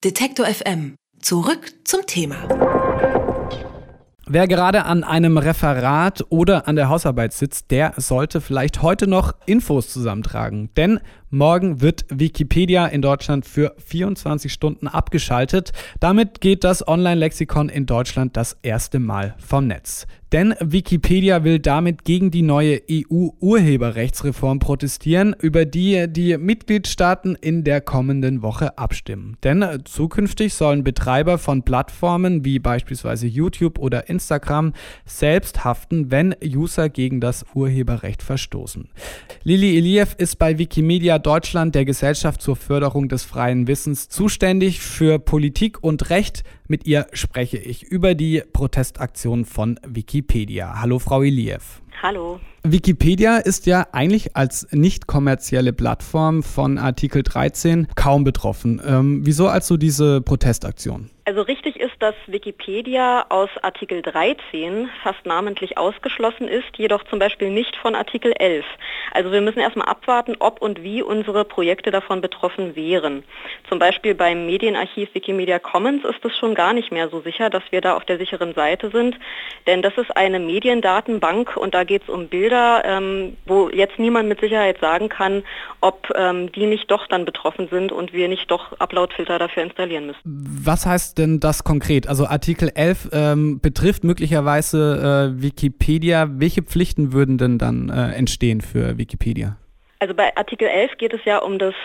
Detektor FM. Zurück zum Thema. Wer gerade an einem Referat oder an der Hausarbeit sitzt, der sollte vielleicht heute noch Infos zusammentragen. Denn morgen wird Wikipedia in Deutschland für 24 Stunden abgeschaltet. Damit geht das Online-Lexikon in Deutschland das erste Mal vom Netz. Denn Wikipedia will damit gegen die neue EU-Urheberrechtsreform protestieren, über die die Mitgliedstaaten in der kommenden Woche abstimmen. Denn zukünftig sollen Betreiber von Plattformen wie beispielsweise YouTube oder Instagram selbst haften, wenn User gegen das Urheberrecht verstoßen. Lili Iliev ist bei Wikimedia Deutschland, der Gesellschaft zur Förderung des freien Wissens, zuständig für Politik und Recht. Mit ihr spreche ich über die Protestaktion von Wikipedia. Hallo Frau Iliev. Hallo. Wikipedia ist ja eigentlich als nicht kommerzielle Plattform von Artikel 13 kaum betroffen. Wieso also diese Protestaktion? Also richtig ist, dass Wikipedia aus Artikel 13 fast namentlich ausgeschlossen ist, jedoch zum Beispiel nicht von Artikel 11. Also wir müssen erstmal abwarten, ob und wie unsere Projekte davon betroffen wären. Zum Beispiel beim Medienarchiv Wikimedia Commons ist es schon gar nicht mehr so sicher, dass wir da auf der sicheren Seite sind, denn das ist eine Mediendatenbank und da geht es um Bilder, wo jetzt niemand mit Sicherheit sagen kann, ob die nicht doch dann betroffen sind und wir nicht doch Uploadfilter dafür installieren müssen. Was heißt denn das konkret? Also Artikel 11 betrifft möglicherweise Wikipedia. Welche Pflichten würden denn dann entstehen für Wikipedia? Also bei Artikel 11 geht es ja um das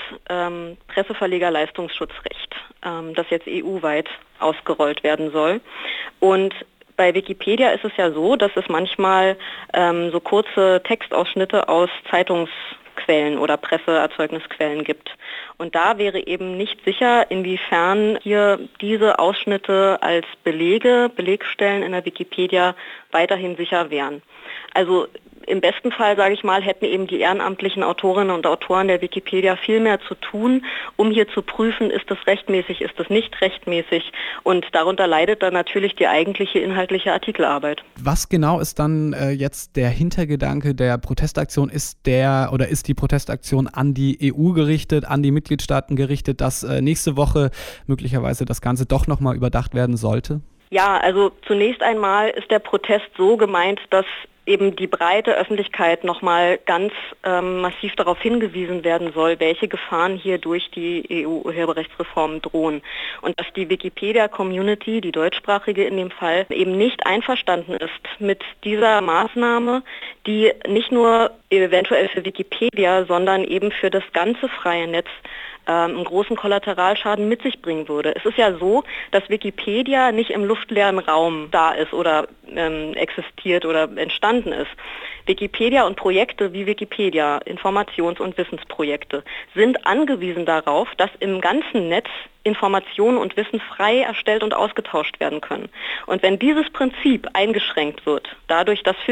Presseverlegerleistungsschutzrecht, das jetzt EU-weit ausgerollt werden soll. Und bei Wikipedia ist es ja so, dass es manchmal so kurze Textausschnitte aus Zeitungsquellen oder Presseerzeugnisquellen gibt. Und da wäre eben nicht sicher, inwiefern hier diese Ausschnitte als Belegstellen in der Wikipedia weiterhin sicher wären. Also im besten Fall, sage ich mal, hätten eben die ehrenamtlichen Autorinnen und Autoren der Wikipedia viel mehr zu tun, um hier zu prüfen, ist das rechtmäßig, ist das nicht rechtmäßig, und darunter leidet dann natürlich die eigentliche inhaltliche Artikelarbeit. Was genau ist dann jetzt der Hintergedanke der Protestaktion? Ist die Protestaktion an die EU gerichtet, an die Mitgliedstaaten gerichtet, dass nächste Woche möglicherweise das Ganze doch nochmal überdacht werden sollte? Ja, also zunächst einmal ist der Protest so gemeint, dass eben die breite Öffentlichkeit nochmal ganz massiv darauf hingewiesen werden soll, welche Gefahren hier durch die EU-Urheberrechtsreform drohen. Und dass die Wikipedia-Community, die deutschsprachige in dem Fall, eben nicht einverstanden ist mit dieser Maßnahme, die nicht nur eventuell für Wikipedia, sondern eben für das ganze freie Netz einen großen Kollateralschaden mit sich bringen würde. Es ist ja so, dass Wikipedia nicht im luftleeren Raum da ist oder existiert oder entstanden ist. Wikipedia und Projekte wie Wikipedia, Informations- und Wissensprojekte, sind angewiesen darauf, dass im ganzen Netz Informationen und Wissen frei erstellt und ausgetauscht werden können. Und wenn dieses Prinzip eingeschränkt wird, dadurch, dass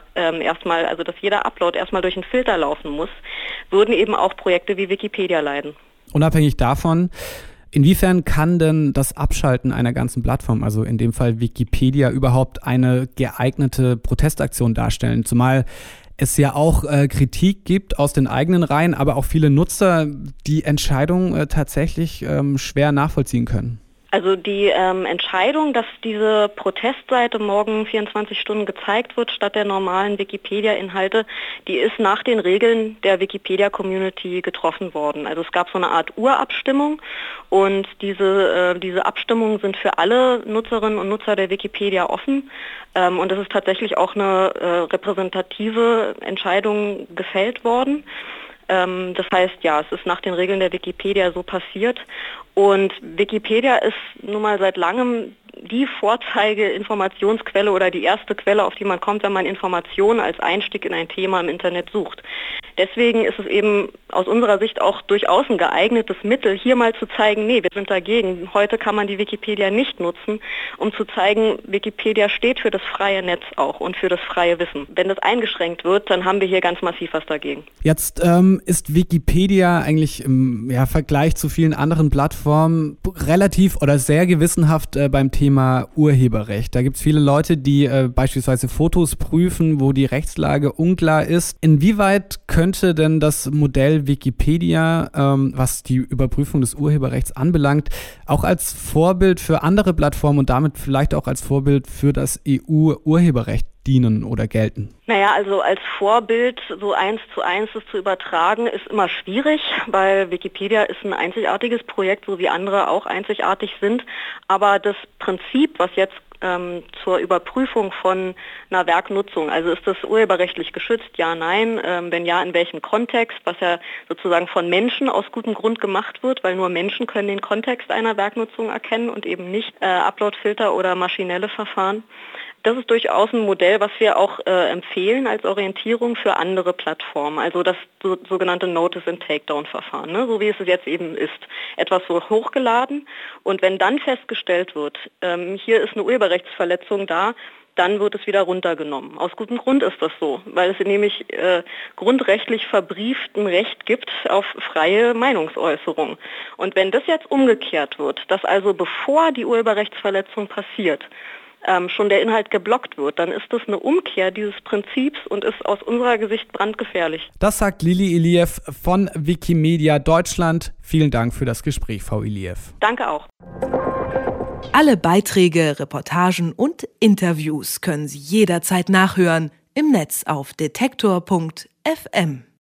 dass jeder Upload erstmal durch einen Filter laufen muss, würden eben auch Projekte wie Wikipedia leiden. Unabhängig davon, inwiefern kann denn das Abschalten einer ganzen Plattform, also in dem Fall Wikipedia, überhaupt eine geeignete Protestaktion darstellen? Zumal es ja auch Kritik gibt aus den eigenen Reihen, aber auch viele Nutzer, die Entscheidung tatsächlich schwer nachvollziehen können. Also die Entscheidung, dass diese Protestseite morgen 24 Stunden gezeigt wird, statt der normalen Wikipedia-Inhalte, die ist nach den Regeln der Wikipedia-Community getroffen worden. Also es gab so eine Art Urabstimmung und diese Abstimmungen sind für alle Nutzerinnen und Nutzer der Wikipedia offen. Und es ist tatsächlich auch eine repräsentative Entscheidung gefällt worden. Das heißt, ja, es ist nach den Regeln der Wikipedia so passiert. Und Wikipedia ist nun mal seit langem die Vorzeige-Informationsquelle oder die erste Quelle, auf die man kommt, wenn man Informationen als Einstieg in ein Thema im Internet sucht. Deswegen ist es eben aus unserer Sicht auch durchaus ein geeignetes Mittel, hier mal zu zeigen, nee, wir sind dagegen. Heute kann man die Wikipedia nicht nutzen, um zu zeigen, Wikipedia steht für das freie Netz auch und für das freie Wissen. Wenn das eingeschränkt wird, dann haben wir hier ganz massiv was dagegen. Jetzt ist Wikipedia eigentlich im Vergleich zu vielen anderen Plattformen relativ oder sehr gewissenhaft beim Thema Thema Urheberrecht. Da gibt es viele Leute, die beispielsweise Fotos prüfen, wo die Rechtslage unklar ist. Inwieweit könnte denn das Modell Wikipedia, was die Überprüfung des Urheberrechts anbelangt, auch als Vorbild für andere Plattformen und damit vielleicht auch als Vorbild für das EU-Urheberrecht dienen oder gelten? Naja, also als Vorbild so 1:1 das zu übertragen, ist immer schwierig, weil Wikipedia ist ein einzigartiges Projekt, so wie andere auch einzigartig sind. Aber das Prinzip, was jetzt zur Überprüfung von einer Werknutzung, also ist das urheberrechtlich geschützt, ja, nein, wenn ja, in welchem Kontext, was ja sozusagen von Menschen aus gutem Grund gemacht wird, weil nur Menschen können den Kontext einer Werknutzung erkennen und eben nicht Uploadfilter oder maschinelle Verfahren. Das ist durchaus ein Modell, was wir auch empfehlen als Orientierung für andere Plattformen. Also das sogenannte Notice-and-Takedown-Verfahren, ne? So wie es jetzt eben ist. Etwas wird hochgeladen und wenn dann festgestellt wird, hier ist eine Urheberrechtsverletzung da, dann wird es wieder runtergenommen. Aus gutem Grund ist das so, weil es nämlich grundrechtlich verbrieft ein Recht gibt auf freie Meinungsäußerung. Und wenn das jetzt umgekehrt wird, dass also bevor die Urheberrechtsverletzung passiert, schon der Inhalt geblockt wird, dann ist das eine Umkehr dieses Prinzips und ist aus unserer Sicht brandgefährlich. Das sagt Lili Iliev von Wikimedia Deutschland. Vielen Dank für das Gespräch, Frau Iliev. Danke auch. Alle Beiträge, Reportagen und Interviews können Sie jederzeit nachhören im Netz auf detektor.fm.